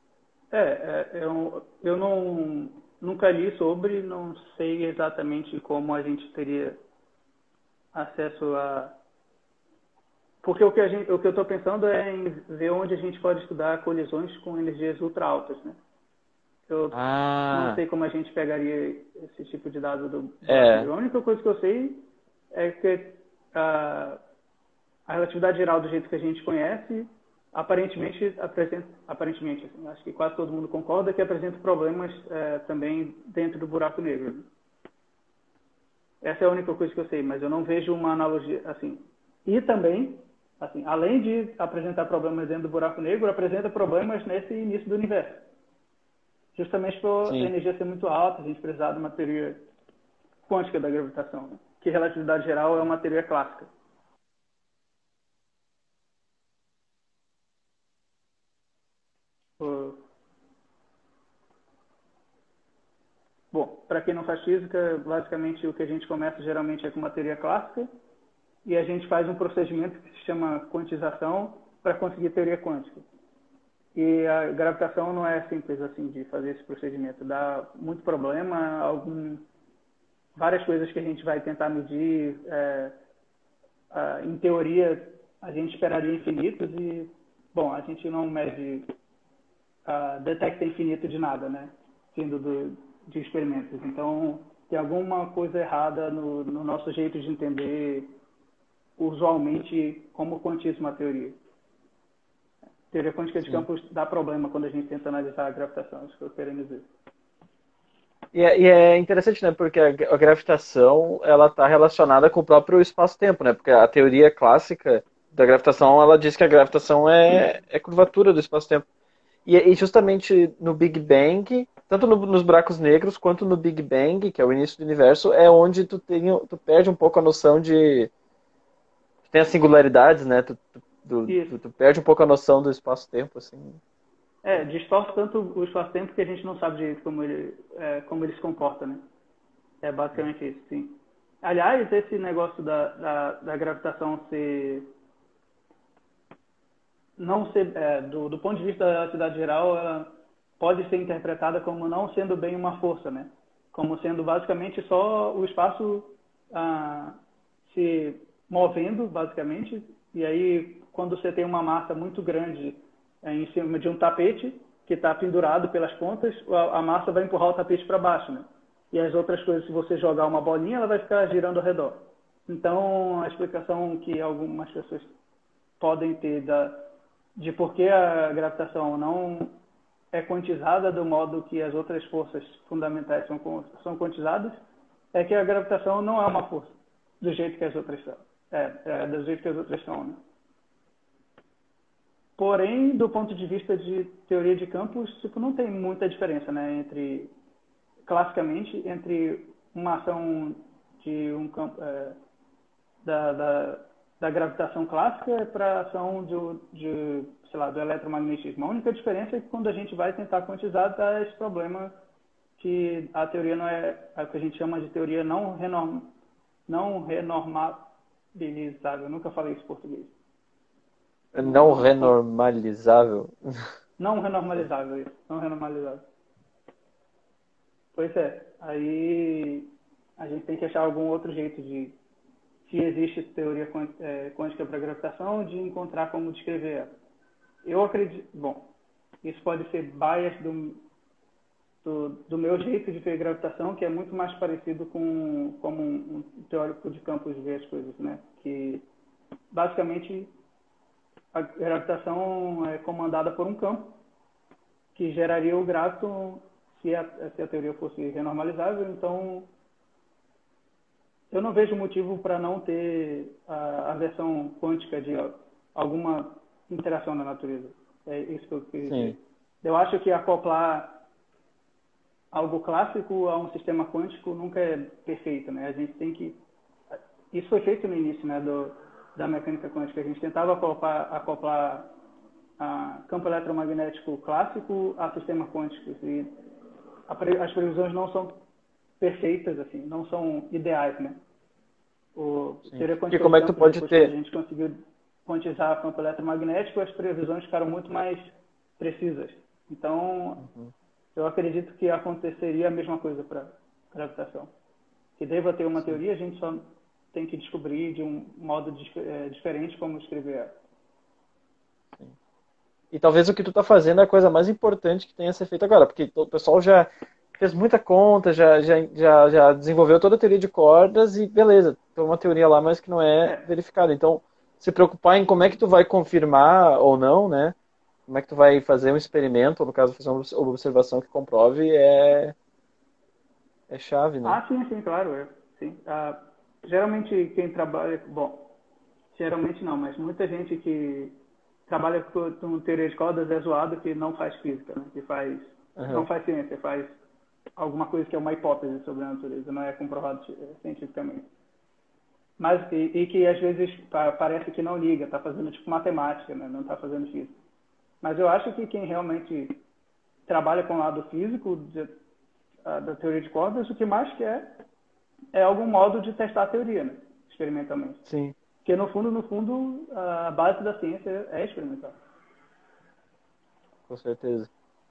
Eu nunca li sobre, não sei exatamente como a gente teria acesso a. Porque o que eu estou pensando é em ver onde a gente pode estudar colisões com energias ultra altas, né? Eu não Ah, sei como a gente pegaria esse tipo de dado do buraco é. negro. A única coisa que eu sei é que a relatividade geral do jeito que a gente conhece aparentemente apresenta, aparentemente, assim, acho que quase todo mundo concorda que apresenta problemas também dentro do buraco negro, né? Essa é a única coisa que eu sei, mas eu não vejo uma analogia assim. E também, assim, além de apresentar problemas dentro do buraco negro, apresenta problemas nesse início do universo. Justamente por a Sim. energia ser muito alta, a gente precisar de uma teoria quântica da gravitação, né? Que relatividade geral é uma teoria clássica. Bom, para quem não faz física, basicamente o que a gente começa geralmente é com uma teoria clássica e a gente faz um procedimento que se chama quantização para conseguir teoria quântica. E a gravitação não é simples assim de fazer esse procedimento. Dá muito problema, várias coisas que a gente vai tentar medir. Em teoria, a gente esperaria infinitos e, bom, a gente não mede, detecta infinito de nada, né? Vindo de experimentos. Então, tem alguma coisa errada no nosso jeito de entender usualmente como quantiza uma teoria. Teoria quântica de campos dá problema quando a gente tenta analisar a gravitação, isso que eu quero dizer. E é interessante, né? Porque a gravitação, ela está relacionada com o próprio espaço-tempo, né? Porque a teoria clássica da gravitação, ela diz que a gravitação é curvatura do espaço-tempo. E justamente no Big Bang, tanto nos buracos negros quanto no Big Bang, que é o início do universo, é onde tu perde um pouco a noção de... Tu tem as singularidades, né? Tu perde um pouco a noção do espaço-tempo, assim. Distorce tanto o espaço-tempo que a gente não sabe direito como ele se comporta, né? É basicamente isso, sim. Aliás, esse negócio da gravitação do ponto de vista da relatividade geral, ela pode ser interpretada como não sendo bem uma força, né? Como sendo basicamente só o espaço se movendo, basicamente. E aí, quando você tem uma massa muito grande em cima de um tapete que está pendurado pelas pontas, a massa vai empurrar o tapete para baixo, né? E as outras coisas, se você jogar uma bolinha, ela vai ficar girando ao redor. Então, a explicação que algumas pessoas podem ter de por que a gravitação não é quantizada do modo que as outras forças fundamentais são quantizadas é que a gravitação não é uma força do jeito que as outras são. Do jeito que as outras são, né? Porém, do ponto de vista de teoria de campos, não tem muita diferença, né, classicamente, entre uma ação de um campo da gravitação clássica para a ação sei lá, do eletromagnetismo. A única diferença é que quando a gente vai tentar quantizar, dá esse problema que a teoria não é o que a gente chama de teoria não renormalizável. Eu nunca falei isso em português. Não renormalizável. Não renormalizável, isso. Não renormalizável. Pois é. Aí a gente tem que achar algum outro jeito se existe teoria quântica para gravitação, de encontrar como descrever ela. Eu acredito... Bom, isso pode ser bias do meu jeito de ver gravitação, que é muito mais parecido com como um teórico de campos vê as coisas, né? Que, basicamente, a gravitação é comandada por um campo que geraria o gráfico se a teoria fosse renormalizável. Então, eu não vejo motivo para não ter a versão quântica de alguma interação na natureza. É isso que eu queria dizer. Eu acho que acoplar algo clássico a um sistema quântico nunca é perfeito, né? A gente tem que... Isso foi feito no início, né, da mecânica quântica. A gente tentava acoplar campo eletromagnético clássico a sistema quântico. E as previsões não são perfeitas, assim, não são ideais, né? Teoria quântica, como é que tu pode ter... A gente conseguiu quantizar campo eletromagnético, as previsões ficaram muito mais precisas. Então, eu acredito que aconteceria a mesma coisa para gravitação. Que deva ter uma teoria, a gente só tem que descobrir de um modo diferente como escrever ela. E talvez o que tu está fazendo é a coisa mais importante que tenha a ser feita agora, porque o pessoal já fez muita conta, já desenvolveu toda a teoria de cordas e beleza, tem uma teoria lá, mas que não é verificada. Então, se preocupar em como é que tu vai confirmar ou não, né? Como é que tu vai fazer um experimento, ou no caso fazer uma observação que comprove, é chave, né? Sim, claro. Sim. Geralmente quem trabalha... Bom, geralmente não, mas muita gente que trabalha com teoria de cordas é zoado que não faz física, né? Que não faz ciência, faz alguma coisa que é uma hipótese sobre a natureza, não é comprovado cientificamente. Mas, e que às vezes parece que não liga, está fazendo tipo matemática, né? Não está fazendo física. Mas eu acho que quem realmente trabalha com o lado físico, da teoria de cordas, o que mais quer é algum modo de testar a teoria, né? Experimentalmente. Sim, Porque, no fundo, a base da ciência é experimental. com certeza.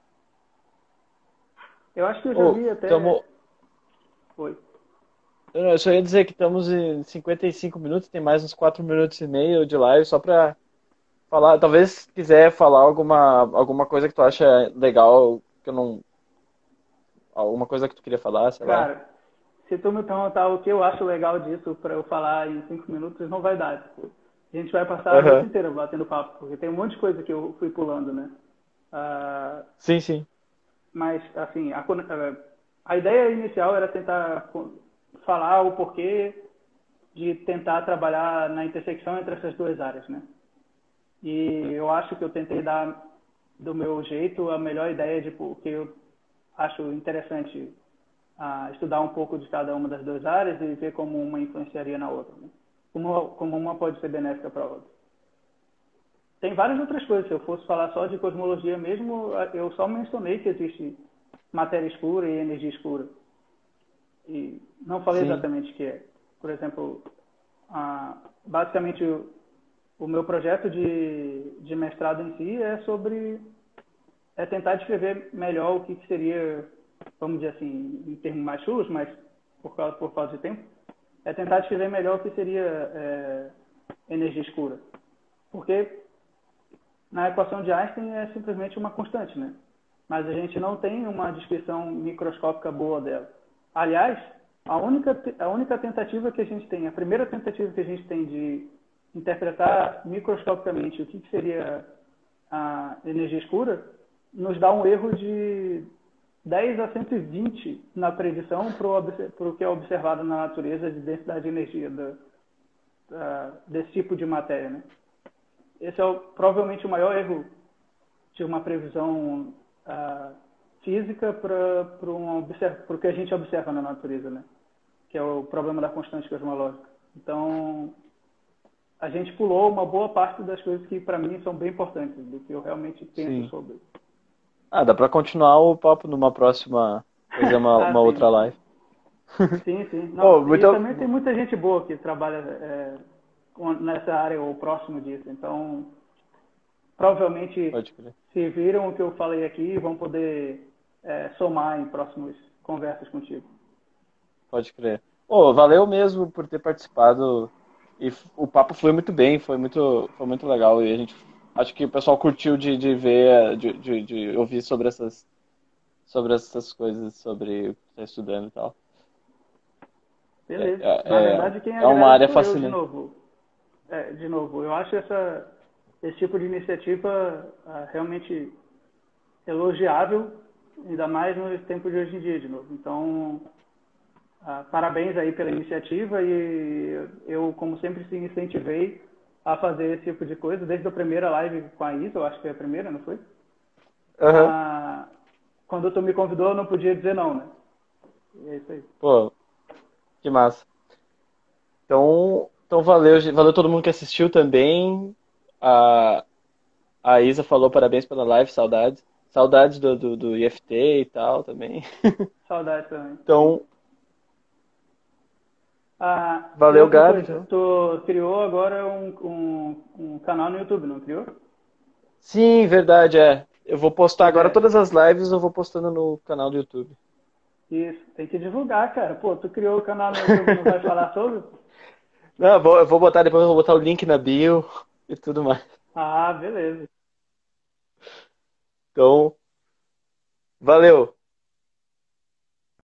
Eu acho que eu já Ô, vi até... tamo... Oi. Eu só ia dizer que estamos em 55 minutos, tem mais uns 4 minutos e meio de live, só pra falar, talvez se quiser falar alguma coisa que tu acha legal, que eu não, alguma coisa que tu queria falar, sei lá. Cara, se tu me perguntar o que eu acho legal disso para eu falar em 5 minutos, não vai dar. Tipo, a gente vai passar a noite Aham. inteira batendo papo, porque tem um monte de coisa que eu fui pulando, né? Ah, Sim, sim. mas, assim, a ideia inicial era tentar falar o porquê de tentar trabalhar na intersecção entre essas duas áreas, né? E eu acho que eu tentei dar do meu jeito a melhor ideia de porque eu acho interessante estudar um pouco de cada uma das duas áreas e ver como uma influenciaria na outra, né? Como uma pode ser benéfica para a outra. Tem várias outras coisas. Se eu fosse falar só de cosmologia mesmo, eu só mencionei que existe matéria escura e energia escura. E não falei Sim. exatamente o que é. Por exemplo, basicamente o meu projeto de mestrado em si é sobre tentar descrever melhor o que seria, vamos dizer assim, em termos mais chulos, mas por causa de tempo, é tentar descrever melhor o que seria energia escura. Porque na equação de Einstein é simplesmente uma constante, né? Mas a gente não tem uma descrição microscópica boa dela. Aliás, a única tentativa que a gente tem, a primeira tentativa que a gente tem de interpretar microscopicamente o que seria a energia escura, nos dá um erro de 10 a 120 na predição para o que é observado na natureza de densidade de energia desse tipo de matéria, né? Esse é provavelmente o maior erro de uma previsão física para o que a gente observa na natureza, né? Que é o problema da constante cosmológica. Então, a gente pulou uma boa parte das coisas que para mim são bem importantes, do que eu realmente penso Sim. sobre. Ah, dá pra continuar o papo numa próxima, fazer uma Sim. outra live. Sim, sim. Oh, Não, e muito... também tem muita gente boa que trabalha nessa área ou próximo disso. Então, provavelmente, Pode crer. se viram o que eu falei aqui, vão poder somar em próximas conversas contigo. Pode crer. Oh, valeu mesmo por ter participado. E o papo foi muito bem, foi muito legal. E a gente acho que o pessoal curtiu de ver, de ouvir sobre essas coisas, sobre o que está estudando e tal. É, Beleza. Na é, é verdade, quem é uma agrade área sou eu, de fascinante. novo. Eu acho esse tipo de iniciativa realmente elogiável, ainda mais nos tempos de hoje em dia, de novo. Então, parabéns aí pela iniciativa e eu, como sempre, se incentivei a fazer esse tipo de coisa, desde a primeira live com a Isa, eu acho que foi a primeira, não foi? Aham. Quando tu me convidou, eu não podia dizer não, né? E é isso aí. Pô, que massa. Então valeu, valeu todo mundo que assistiu também. A, a Isa falou parabéns pela live, saudades. Saudades do IFT e tal também. Saudades também, sim. Então, E valeu, outra Gabi. coisa, Então. tu criou agora um canal no YouTube, não criou? Sim, verdade, é. Eu vou postar Pois agora é, todas as lives, eu vou postando no canal do YouTube. isso, tem que divulgar, cara. Pô, tu criou o canal no YouTube e não vai falar sobre? Não, eu vou botar depois, eu vou botar o link na bio e tudo mais. Beleza. Então, valeu.